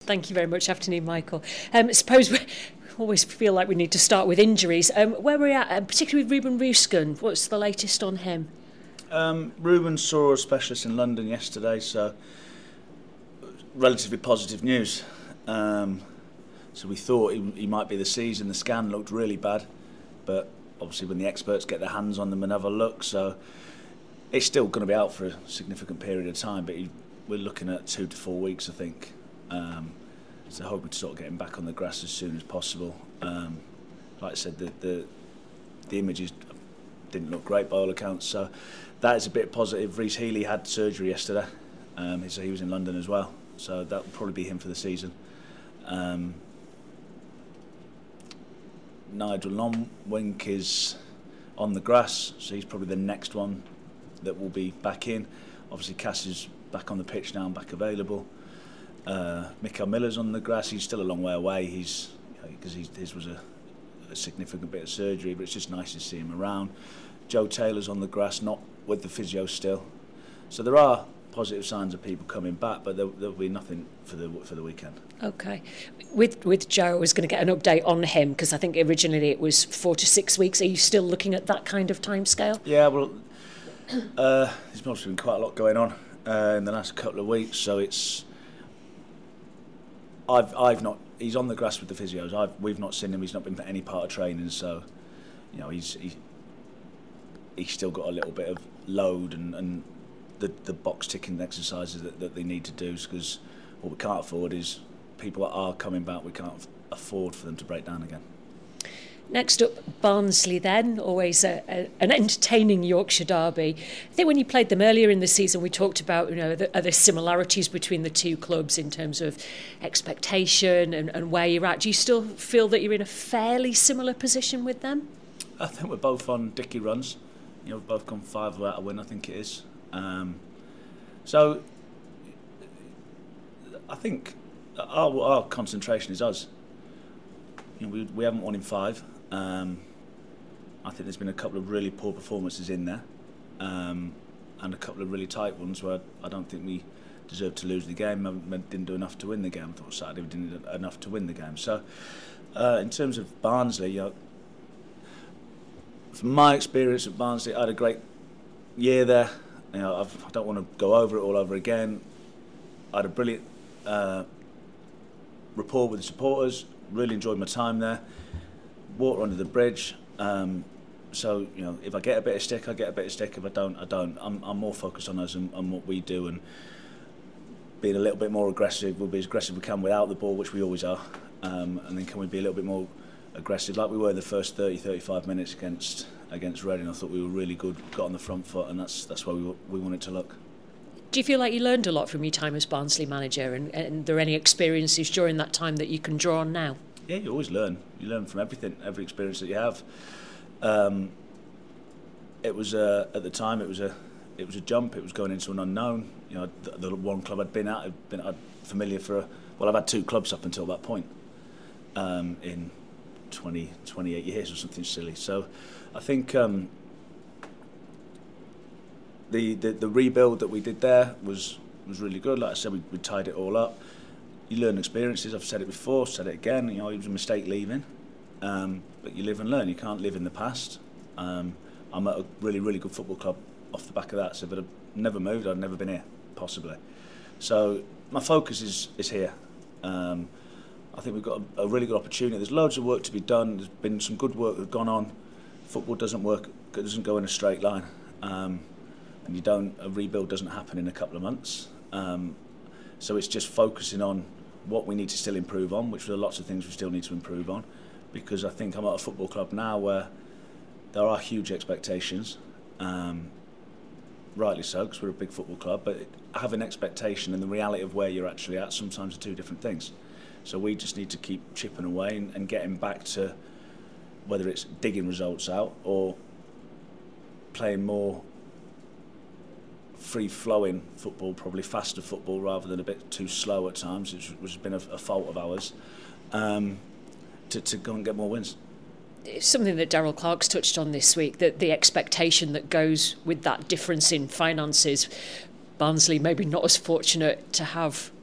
Thank you very much. Afternoon, Michael. I suppose we always feel like we need to start with injuries. Where we're at, particularly with Ruben Roosken, what's the latest on him? Ruben saw a specialist in London yesterday, so relatively positive news. So we thought he might be the season. The scan looked really bad, but obviously when the experts get their hands on them and have a look, so it's still going to be out for a significant period of time, but we're looking at 2 to 4 weeks, I think. So hoping to sort of get him back on the grass as soon as possible. Like I said, the images didn't look great by all accounts, so that is a bit positive. Rhys Healey had surgery yesterday, so he was in London as well, so that will probably be him for the season. Nigel Lonwink is on the grass, so he's probably the next one that will be back in. Obviously Cass is back on the pitch now and back available. Mikael Miller's on the grass. He's still a long way away. His was a significant bit of surgery, but it's just nice to see him around. Joe Taylor's on the grass, not with the physio still. So there are positive signs of people coming back, but there'll be nothing for the weekend. Okay. With Joe, I was going to get an update on him because I think originally it was 4 to 6 weeks. Are you still looking at that kind of timescale? Yeah, well, there's obviously been quite a lot going on in the last couple of weeks, so it's. I've not. He's on the grass with the physios. We've not seen him. He's not been for any part of training, so he's still got a little bit of load and the box ticking exercises that they need to do, because what we can't afford is people that are coming back. We can't afford for them to break down again. Next up, Barnsley then, always an entertaining Yorkshire derby. I think when you played them earlier in the season, we talked about are there similarities between the two clubs in terms of expectation and where you're at. Do you still feel that you're in a fairly similar position with them? I think we're both on dicky runs. We've both gone 5 without a win, I think it is. So I think our concentration is us. We haven't won in 5. I think there's been a couple of really poor performances in there, and a couple of really tight ones where I don't think we deserved to lose the game. Didn't do enough to win the game. I thought Saturday we didn't do enough to win the game. So, in terms of Barnsley, from my experience at Barnsley, I had a great year there. I don't want to go over it all over again. I had a brilliant rapport with the supporters. Really enjoyed my time there. Water under the bridge. So if I get a bit of stick, I get a bit of stick. If I don't, I don't. I'm more focused on us and what we do, and being a little bit more aggressive. We'll be as aggressive as we can without the ball, which we always are. And then can we be a little bit more aggressive, like we were the first 30-35 minutes against Reading. I thought we were really good, got on the front foot, and that's where we wanted to look. Do you feel like you learned a lot from your time as Barnsley manager, and are there any experiences during that time that you can draw on now? Yeah, you always learn. You learn from everything, every experience that you have. It was at the time it was a jump. It was going into an unknown. The one club I'd been at, I'd familiar for. I've had 2 clubs up until that point, in 28 years or something silly. So, I think. The rebuild that we did there was really good. Like I said, we tied it all up. You learn experiences. I've said it before, said it again. It was a mistake leaving, but you live and learn. You can't live in the past. I'm at a really, really good football club off the back of that. So if I'd have never moved, I'd never been here, possibly. So my focus is here. I think we've got a really good opportunity. There's loads of work to be done. There's been some good work that's gone on. Football doesn't go in a straight line. And a rebuild doesn't happen in a couple of months. So it's just focusing on what we need to still improve on, which there are lots of things we still need to improve on, because I think I'm at a football club now where there are huge expectations, rightly so, because we're a big football club, but having expectation and the reality of where you're actually at sometimes are 2 different things. So we just need to keep chipping away and getting back to whether it's digging results out or playing more free-flowing football, probably faster football rather than a bit too slow at times, which has been a fault of ours, to go and get more wins. It's something that Darryl Clarke's touched on this week, that the expectation that goes with that difference in finances. Barnsley maybe not as fortunate to have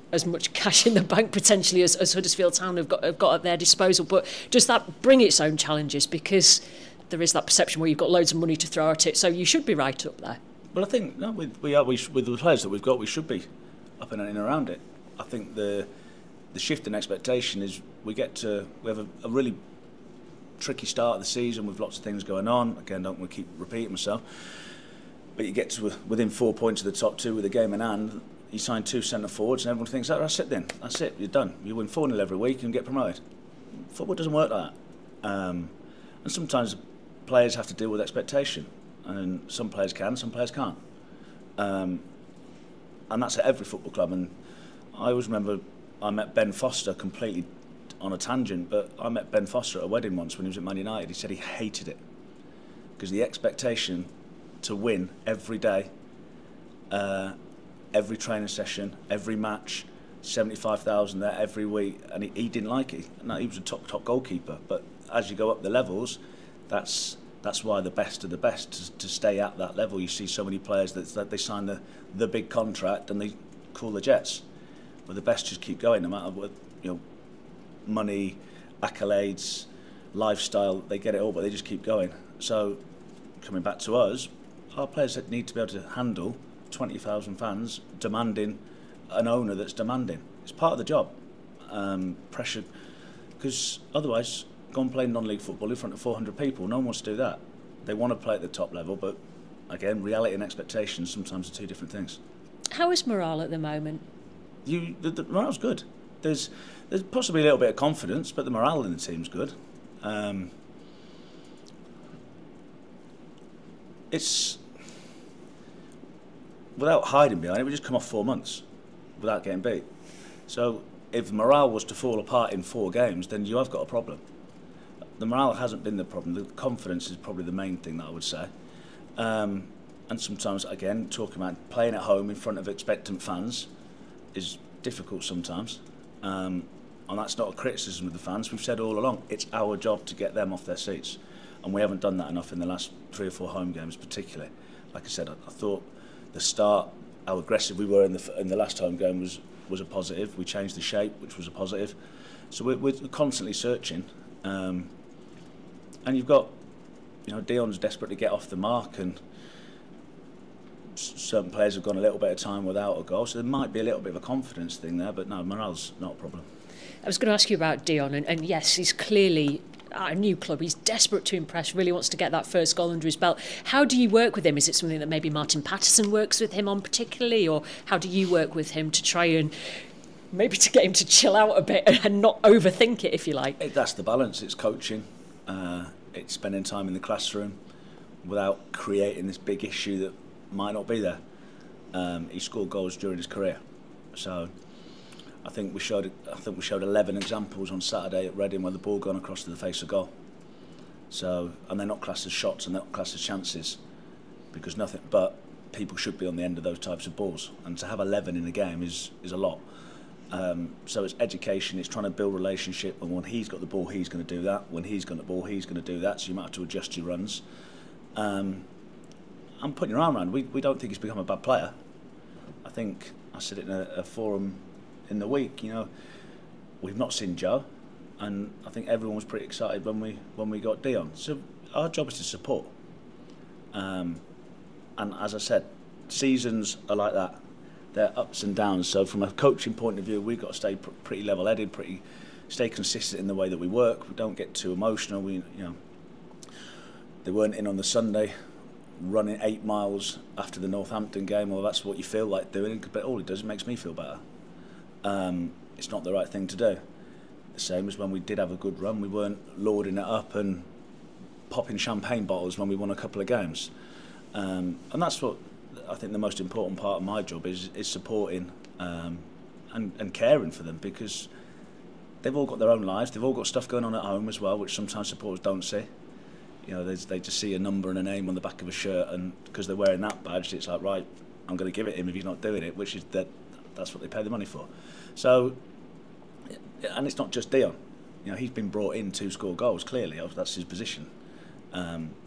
as much cash in the bank potentially as Huddersfield Town have got at their disposal. But does that bring its own challenges? Because there is that perception where you've got loads of money to throw at it, so you should be right up there. Well, I think with the players that we've got, we should be up and in and around it. I think the shift in expectation is we have a really tricky start of the season with lots of things going on. Again, don't want to keep repeating myself, but you get to within 4 points of the top two with a game in hand. You sign 2 centre forwards, and everyone thinks, "Oh, that's it then. That's it. You're done. You win 4-0 every week and get promoted." Football doesn't work like that, and sometimes players have to deal with expectation, and some players can, some players can't, and that's at every football club. And I always remember I met Ben Foster completely on a tangent, but I met Ben Foster at a wedding once when he was at Man United. He said he hated it because the expectation to win every day, every training session, every match, 75,000 there every week, and he didn't like it. No, he was a top goalkeeper, but as you go up the levels, that's why the best of the best to stay at that level. You see so many players that they sign the big contract and they call the Jets. But the best just keep going no matter what, money, accolades, lifestyle, they get it all, but they just keep going. So coming back to us, our players need to be able to handle 20,000 fans demanding an owner that's demanding. It's part of the job. Pressure, because otherwise go and play non-league football in front of 400 people. No one wants to do that. They want to play at the top level, but again, reality and expectations sometimes are two different things. How is morale at the moment? The morale's good. There's possibly a little bit of confidence, but the morale in the team's good. It's without hiding behind it. We just come off 4 months without getting beat. So if morale was to fall apart in 4 games, then you have got a problem. The morale hasn't been the problem. The confidence is probably the main thing that I would say. And sometimes, again, talking about playing at home in front of expectant fans is difficult sometimes. And that's not a criticism of the fans. We've said all along, it's our job to get them off their seats. And we haven't done that enough in the last 3 or 4 home games particularly. Like I said, I thought the start, how aggressive we were in the last home game was a positive. We changed the shape, which was a positive. So we're constantly searching. And you've got, Dion's desperate to get off the mark, and certain players have gone a little bit of time without a goal, so there might be a little bit of a confidence thing there, but no, morale's not a problem. I was going to ask you about Dion, and yes, he's clearly at a new club. He's desperate to impress, really wants to get that first goal under his belt. How do you work with him? Is it something that maybe Martin Patterson works with him on particularly, or how do you work with him to try and maybe to get him to chill out a bit and not overthink it, if you like? That's the balance. It's coaching. It's spending time in the classroom without creating this big issue that might not be there. He scored goals during his career, so I think we showed 11 examples on Saturday at Reading where the ball gone across to the face of goal. So, and they're not classed as shots and they're not classed as chances, because nothing but people should be on the end of those types of balls, and to have 11 in a game is a lot. So it's education, it's trying to build relationship, and when he's got the ball he's going to do that, when he's got the ball he's going to do that, so you might have to adjust your runs. I'm putting your arm around. We don't think he's become a bad player. I think I said it in a forum in the week, we've not seen Joe, and I think everyone was pretty excited when we got Dion. So our job is to support. And as I said, seasons are like that. They're ups and downs. So from a coaching point of view, we've got to stay pretty level-headed, stay consistent in the way that we work. We don't get too emotional. They weren't in on the Sunday running 8 miles after the Northampton game. Well, that's what you feel like doing, but all it does, it makes me feel better. It's not the right thing to do. The same as when we did have a good run, we weren't lording it up and popping champagne bottles when we won a couple of games. And that's what I think the most important part of my job is supporting and caring for them, because they've all got their own lives, they've all got stuff going on at home as well, which sometimes supporters don't see. They just see a number and a name on the back of a shirt, and because they're wearing that badge, it's like, right, I'm going to give it him if he's not doing it, which is that's what they pay the money for. So, and it's not just Dion. He's been brought in to score goals, clearly, that's his position. But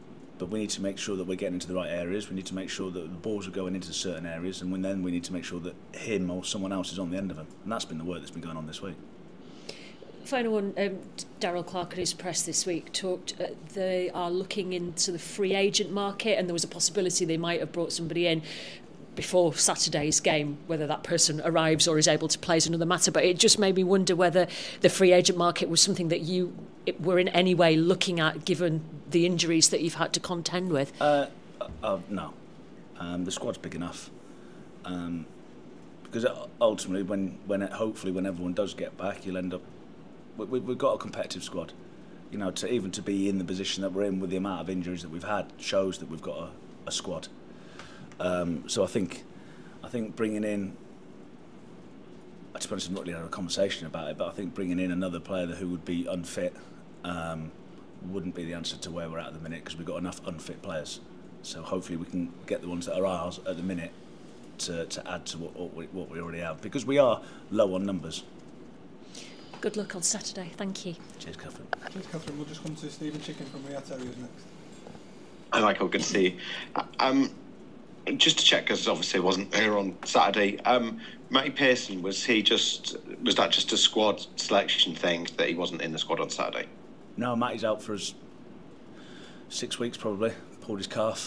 but we need to make sure that we're getting into the right areas. We need to make sure that the balls are going into certain areas, and then we need to make sure that him or someone else is on the end of them. And that's been the work that's been going on this week. Final one, Darryl Clark at his press this week talked, they are looking into the free agent market, and there was a possibility they might have brought somebody in before Saturday's game. Whether that person arrives or is able to play is another matter, but it just made me wonder whether the free agent market was something that you were in any way looking at, given the injuries that you've had to contend with. No. The squad's big enough. Because ultimately, hopefully when everyone does get back, you'll end up... We've got a competitive squad. You know, to be in the position that we're in with the amount of injuries that we've had shows that we've got a squad. So I think bringing in, to be honest, I've not really had a conversation about it, but I think bringing in another player who would be unfit wouldn't be the answer to where we're at the minute, because we've got enough unfit players. So hopefully we can get the ones that are ours at the minute to add to what we already have, because we are low on numbers. Good luck on Saturday. Thank you. Cheers, Catherine. Cheers, Catherine. We'll just come to Stephen Chicken from Riyadh Terriers next. Hi, Michael. Good to see you. Just to check, because obviously I wasn't here on Saturday. Matty Pearson, was that just a squad selection thing that he wasn't in the squad on Saturday? No, Matty's out for 6 weeks probably. Pulled his calf.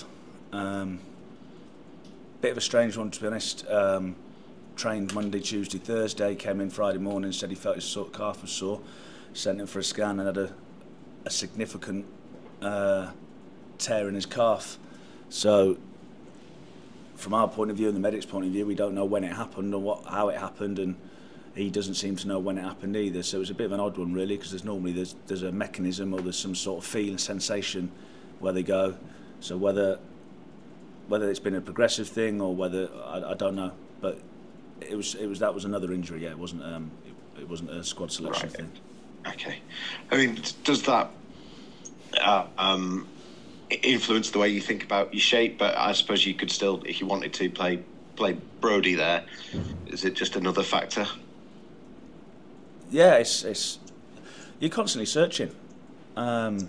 Bit of a strange one, to be honest. Trained Monday, Tuesday, Thursday. Came in Friday morning, said he felt his calf was sore. Sent him for a scan and had a significant tear in his calf. So, from our point of view and the medic's point of view, we don't know when it happened or how it happened, and he doesn't seem to know when it happened either. So it was a bit of an odd one, really, because there's a mechanism or there's some sort of feeling, sensation where they go. So whether it's been a progressive thing or whether I don't know, but it was another injury. Yeah, it wasn't a squad selection thing. Okay, I mean, does that influence the way you think about your shape? But I suppose you could still, if you wanted to, play Brodie there. Is it just another factor? Yeah, it's you're constantly searching, and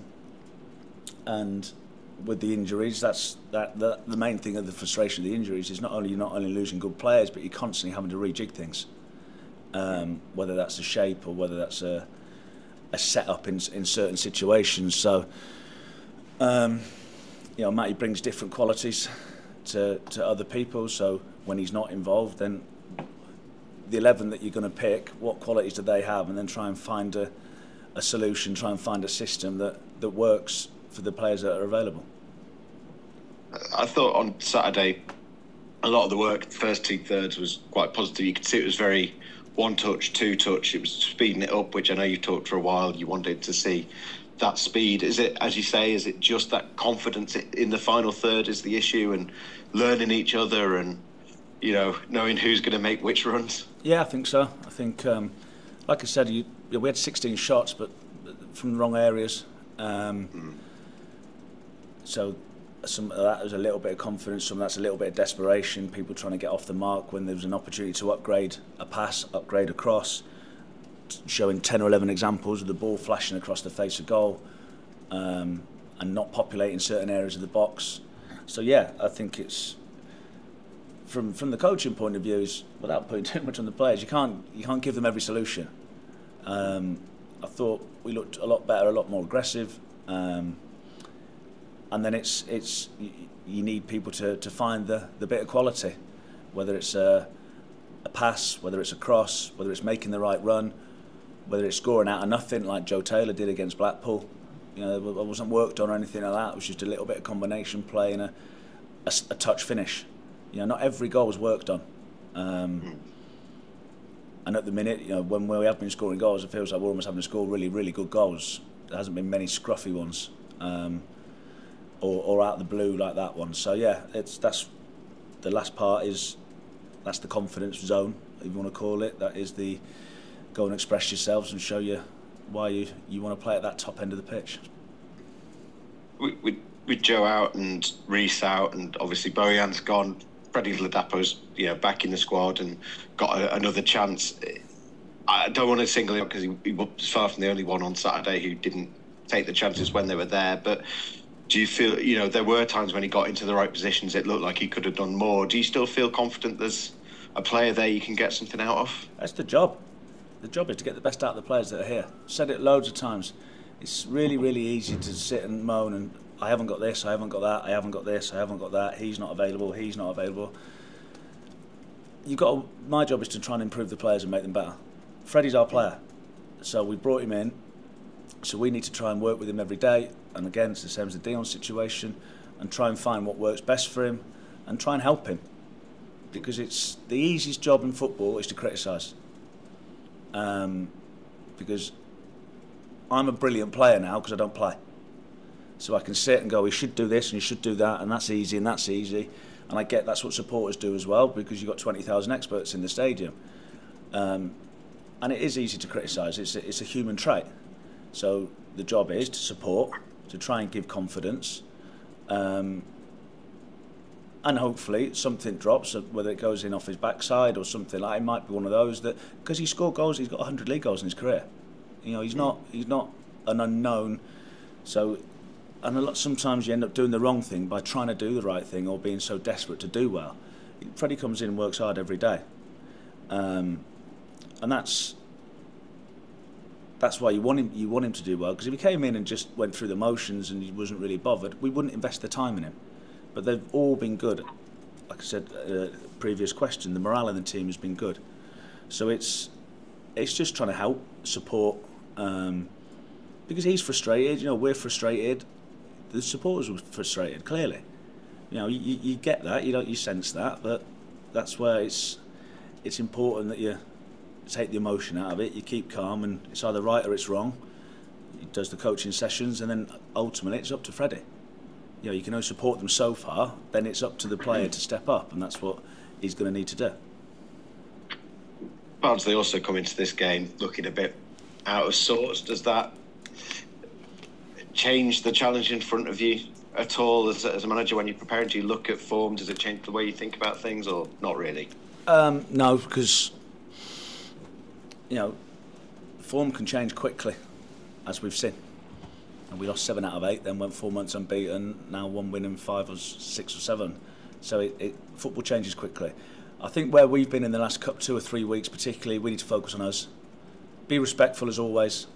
with the injuries, the main thing of the frustration of the injuries is you're not only losing good players, but you're constantly having to rejig things, whether that's a shape or whether that's a setup in certain situations. So, Matty brings different qualities to other people. So when he's not involved, then the 11 that you're going to pick, what qualities do they have, and then try and find a solution, try and find a system that works for the players that are available. I thought on Saturday, a lot of the work, the first 2/3 was quite positive. You could see it was very one touch, two touch. It was speeding it up, which I know you talked for a while. You wanted to see that speed. Is it, as you say, is it just that confidence in the final third is the issue, and learning each other and, knowing who's going to make which runs? Yeah, I think so. I think, like I said, we had 16 shots, but from the wrong areas. So some of that was a little bit of confidence, some of that's a little bit of desperation, people trying to get off the mark when there was an opportunity to upgrade a pass, upgrade a cross, showing 10 or 11 examples of the ball flashing across the face of goal, and not populating certain areas of the box. So yeah, I think it's from the coaching point of view, is without putting too much on the players, you can't give them every solution. I thought we looked a lot better, a lot more aggressive. And then you need people to find the bit of quality, whether it's a pass, whether it's a cross, whether it's making the right run, whether it's scoring out of nothing like Joe Taylor did against Blackpool. It wasn't worked on or anything like that. It was just a little bit of combination play and a touch finish. Not every goal was worked on. And at the minute, when we have been scoring goals, it feels like we're almost having to score really, really good goals. There hasn't been many scruffy ones. Or out of the blue like that one. So yeah, that's the last part that's the confidence zone, if you want to call it. That is the go and express yourselves and show you why you want to play at that top end of the pitch. With Joe out and Reece out, and obviously Bojan's gone, Freddie Ladapo's back in the squad and got another chance. I don't want to single him out because he was far from the only one on Saturday who didn't take the chances when they were there, but Do you feel, there were times when he got into the right positions, it looked like he could have done more. Do you still feel confident there's a player there you can get something out of? That's the job. The job is to get the best out of the players that are here. I've said it loads of times. It's really, really easy to sit and moan and I haven't got this, I haven't got that, I haven't got this, I haven't got that, he's not available, he's not available. My job is to try and improve the players and make them better. Freddie's our player, so we brought him in, so we need to try and work with him every day, and again it's the same as the Dion situation, and try and find what works best for him and try and help him, because it's the easiest job in football is to criticise, because I'm a brilliant player now because I don't play. So I can sit and go, you should do this and you should do that, and that's easy and that's easy. And I get that's what supporters do as well, because you've got 20,000 experts in the stadium. And it is easy to criticise, it's a human trait. So the job is to support, to try and give confidence. And hopefully something drops, whether it goes in off his backside or something like it might be one of those that, because he scored goals, he's got 100 league goals in his career. He's not an unknown. So, and sometimes you end up doing the wrong thing by trying to do the right thing or being so desperate to do well. Freddie comes in and works hard every day, and that's why you want him to do well. Because if he came in and just went through the motions and he wasn't really bothered, we wouldn't invest the time in him. But they've all been good. Like I said, previous question, the morale in the team has been good. So it's just trying to help, support, because he's frustrated. We're frustrated. The supporters were frustrated. Clearly, you get that. You sense that. But that's where it's important that you take the emotion out of it. You keep calm, and it's either right or it's wrong. He does the coaching sessions, and then ultimately it's up to Freddie. You can only support them so far. Then it's up to the player to step up, and that's what he's going to need to do. Barnsley also come into this game looking a bit out of sorts. Does that change the challenge in front of you at all as a manager when you're preparing? Do you look at form? Does it change the way you think about things, or not really? No, because form can change quickly, as we've seen. And we lost 7 out of 8, then went 4 months unbeaten. Now 1 win in 5 or 6 or 7. So football changes quickly. I think where we've been in the last 2 or 3 weeks, particularly, we need to focus on us. Be respectful as always.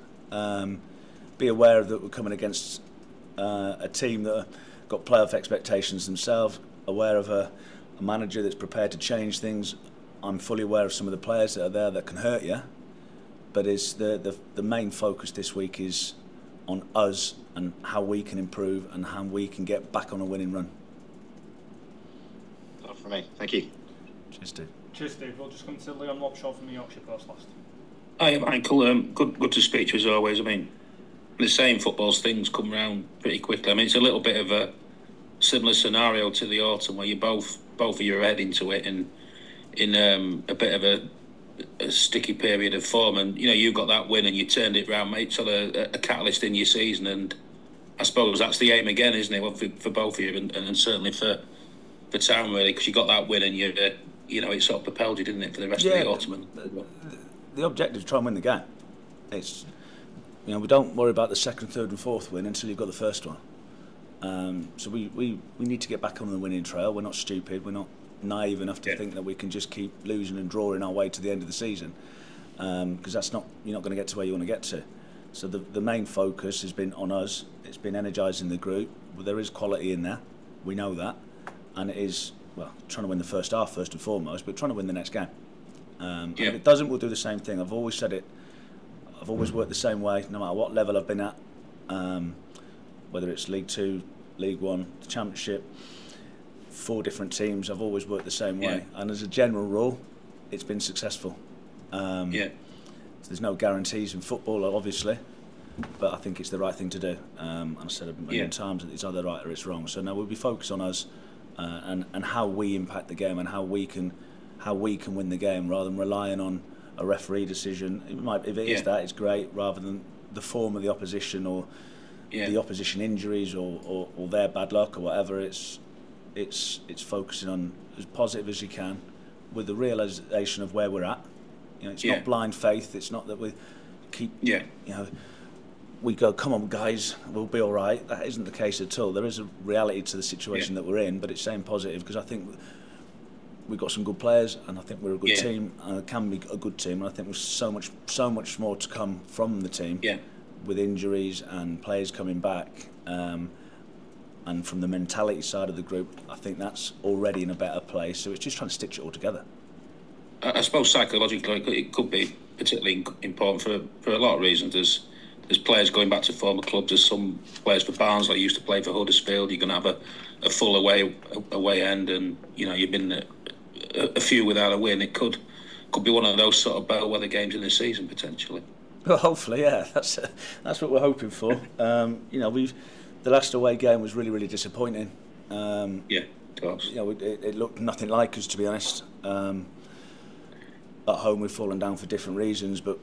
Be aware that we're coming against a team that have got playoff expectations themselves. Aware of a manager that's prepared to change things. I'm fully aware of some of the players that are there that can hurt you. But it's the main focus this week is on us and how we can improve and how we can get back on a winning run. That's all for me. Thank you. Cheers, Steve. Cheers, Steve. We'll just come to Leon Lobshaw from the Yorkshire Post last. Hi, Michael. Good to speak to you as always. I mean, the same football's things come round pretty quickly. I mean, it's a little bit of a similar scenario to the autumn where you both of you are heading to it and in a bit of a sticky period of form, and you got that win and you turned it round, mate. Sort of a catalyst in your season, and I suppose that's the aim again, isn't it? Well, for both of you, and certainly for Town, really, because you got that win and you it sort of propelled you, didn't it, for the rest of the autumn? The objective is to try and win the game. It's we don't worry about the second, third, and fourth win until you've got the first one. So we need to get back on the winning trail. We're not stupid. We're not naive enough to think that we can just keep losing and drawing our way to the end of the season, because you're not going to get to where you want to get to. So the main focus has been on us. It's been energising the group. Well, there is quality in there, we know that, and it is trying to win the first half first and foremost, but trying to win the next game. And if it doesn't, we'll do the same thing. I've always said it. I've always worked the same way, no matter what level I've been at, whether it's League 2, League 1, the Championship. 4 different teams, I've always worked the same way, and as a general rule it's been successful. There's no guarantees in football, obviously, but I think it's the right thing to do, and I said a million times that it's either right or it's wrong. So now we'll be focused on us and how we impact the game and how we can win the game, rather than relying on a referee decision. If it is that, it's great, rather than the form of the opposition or the opposition injuries or their bad luck or whatever. It's focusing on as positive as you can, with the realisation of where we're at. It's not blind faith. It's not that we keep we go, come on guys, we'll be all right. That isn't the case at all. There is a reality to the situation that we're in, but it's staying positive, because I think we've got some good players, and I think we're a good team, and it can be a good team, and I think there's so much more to come from the team, with injuries and players coming back, and from the mentality side of the group, I think that's already in a better place. So it's just trying to stitch it all together. I suppose psychologically it could be particularly important for a lot of reasons. There's players going back to former clubs. There's some players for Barnsley used to play for Huddersfield. You're going to have a full away end, and you've been a few without a win. It could be one of those sort of bellwether games in the season potentially. Well, hopefully, yeah. That's what we're hoping for. The last away game was really, really disappointing. Of course. It looked nothing like us, to be honest. At home, we've fallen down for different reasons, but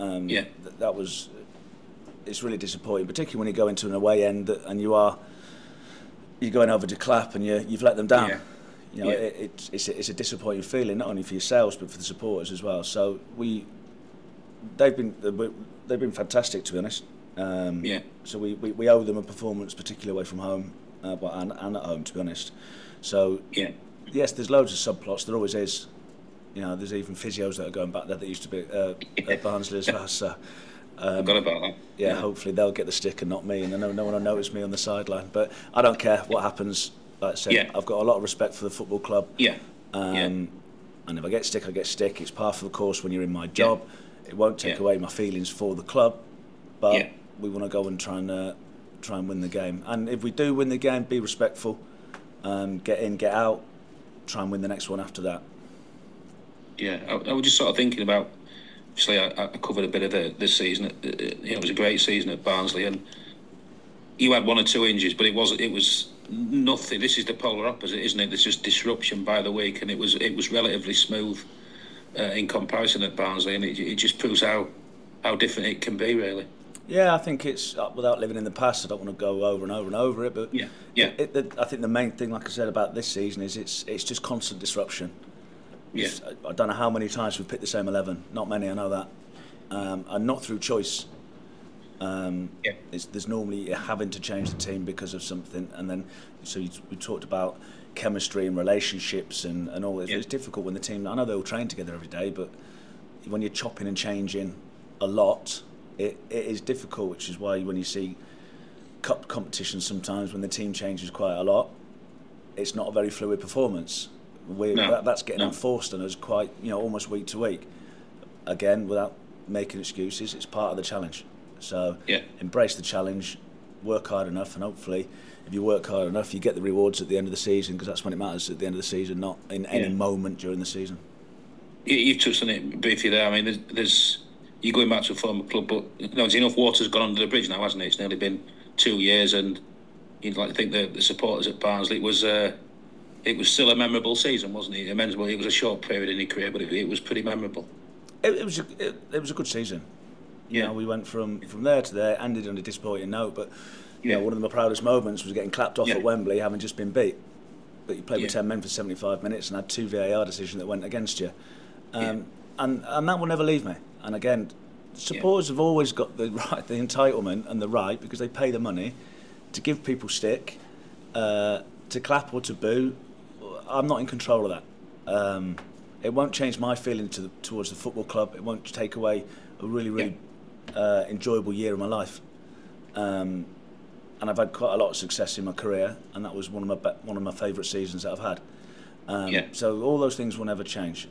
it's really disappointing, particularly when you go into an away end and you're going over to clap and you've let them down. It's a disappointing feeling, not only for yourselves but for the supporters as well. So they've been fantastic, to be honest. So we owe them a performance, particularly away from home, and at home, to be honest. So yes, there's loads of subplots. There always is. There's even physios that are going back there that used to be at Barnsley as well. So forgot about that. Yeah, hopefully they'll get the stick and not me, and I know no one will notice me on the sideline. But I don't care what happens. Like I said, I've got a lot of respect for the football club. And if I get stick, I get stick. It's par for the course when you're in my job. It won't take away my feelings for the club, but we want to go and try and win the game. And if we do win the game, be respectful, get in, get out, try and win the next one after that. I was just sort of thinking about. Obviously, I covered a bit of this season. It was a great season at Barnsley, and you had one or two injuries, but it was nothing. This is the polar opposite, isn't it? There's just disruption by the week, and it was relatively smooth in comparison at Barnsley, and it just proves how different it can be, really. Yeah, I think it's, without living in the past, I don't want to go over and over and over it, but I think the main thing, like I said, about this season is it's just constant disruption. I don't know how many times we've picked the same 11. Not many, I know that, and not through choice. There's normally having to change the team because of something, and then we talked about chemistry and relationships and all this. It's difficult when the team. I know they all train together every day, but when you're chopping and changing a lot, it is difficult. Which is why when you see cup competitions, sometimes when the team changes quite a lot, it's not a very fluid performance. That's getting enforced on us quite, almost week to week. Again, without making excuses, it's part of the challenge. So embrace the challenge, work hard enough, and hopefully, if you work hard enough, you get the rewards at the end of the season, because that's when it matters, at the end of the season, not in any moment during the season. You've touched on it briefly there. I mean, you're going back to a former club, but there's enough water's gone under the bridge now, hasn't it? It's nearly been 2 years, and you'd like to think the supporters at Barnsley, it was still a memorable season, wasn't it? It was a short period in your career, but it was pretty memorable. It was a good season. We went from there to there, ended on a disappointing note, but one of my proudest moments was getting clapped off at Wembley, having just been beat. But you played with 10 men for 75 minutes and had 2 VAR decisions that went against you. And that will never leave me. And again, supporters have always got the entitlement and the right, because they pay the money, to give people stick, to clap or to boo. I'm not in control of that. It won't change my feeling towards the football club. It won't take away a really enjoyable year of my life. And I've had quite a lot of success in my career, and that was one of my favourite seasons that I've had. So all those things will never change.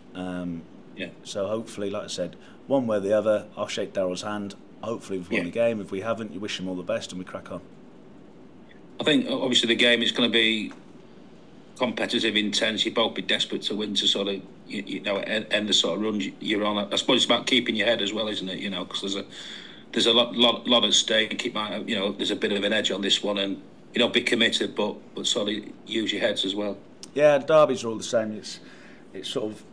So hopefully, like I said, one way or the other, I'll shake Daryl's hand. Hopefully we've won the game. If we haven't, you wish him all the best and we crack on. I think obviously the game is going to be competitive, intense. You'll both be desperate to win to sort of end the sort of run you're on. I suppose it's about keeping your head as well, isn't it? Because there's a lot at stake. Keep there's a bit of an edge on this one, and be committed, but sort of use your heads as well. Yeah, derbies are all the same. It's sort of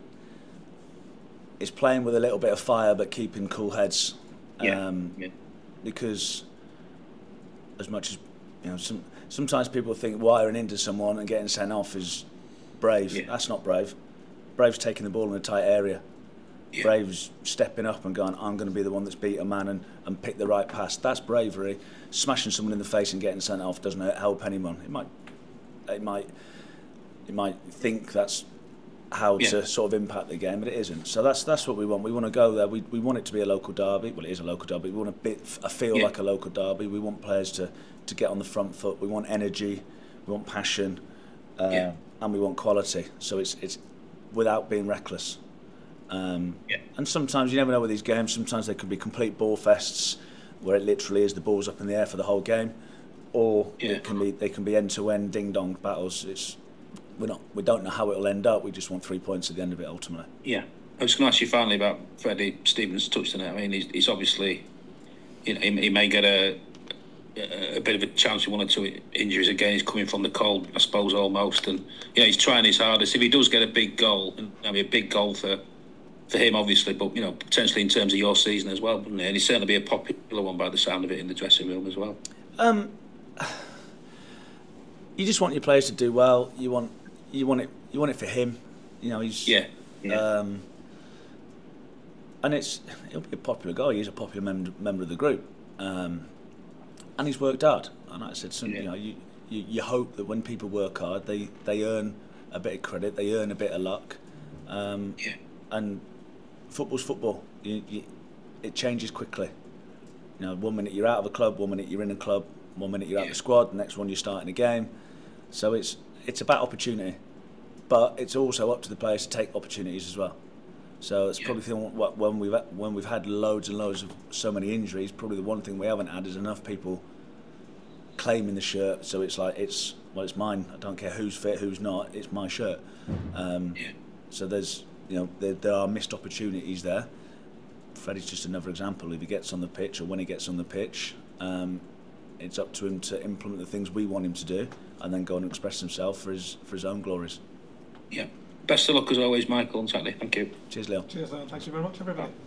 playing with a little bit of fire, but keeping cool heads. Because as much as sometimes people think wiring into someone and getting sent off is brave. That's not brave. Brave's taking the ball in a tight area. Brave's stepping up and going, I'm going to be the one that's beat a man and pick the right pass. That's bravery. Smashing someone in the face and getting sent off doesn't help anyone. It might think that's how to sort of impact the game, but it isn't. So that's what we want. We want to go there. We want it to be a local derby. Well, it is a local derby. We want a feel like a local derby. We want players to get on the front foot. We want energy. We want passion, and we want quality. So it's without being reckless. And sometimes you never know with these games. Sometimes they could be complete ball fests where it literally is the ball's up in the air for the whole game, or they can be end-to-end ding-dong battles. We don't know how it'll end up. We just want 3 points at the end of it ultimately. Yeah, I was going to ask you finally about Freddie Stevens. Touched on it. I mean, he's obviously, he may get a bit of a chance with 1 or 2 injuries again. He's coming from the cold, I suppose, almost, and he's trying his hardest. If he does get a big goal, and I mean a big goal for him, obviously, but potentially in terms of your season as well, wouldn't it? And he'd certainly be a popular one by the sound of it in the dressing room as well. You just want your players to do well. You want it for him. He's and he'll be a popular guy. He's a popular member of the group, and he's worked hard. And like I said, you hope that when people work hard, they earn a bit of credit, they earn a bit of luck. And football's football. It changes quickly. 1 minute you're out of a club, 1 minute you're in a club, 1 minute you're out of the squad, the next one you're starting a game. So it's about opportunity, but it's also up to the players to take opportunities as well. So it's probably when we've had loads and loads of so many injuries, probably the one thing we haven't had is enough people claiming the shirt. So it's like it's mine. I don't care who's fit, who's not. It's my shirt. So there's there are missed opportunities there. Freddie's just another example. If he gets on the pitch, or when he gets on the pitch, it's up to him to implement the things we want him to do, and then go and express himself for his own glories. Yeah. Best of luck as always, Michael, on Saturday. Thank you. Cheers, Leo. Cheers, Leon. Thank you very much, everybody.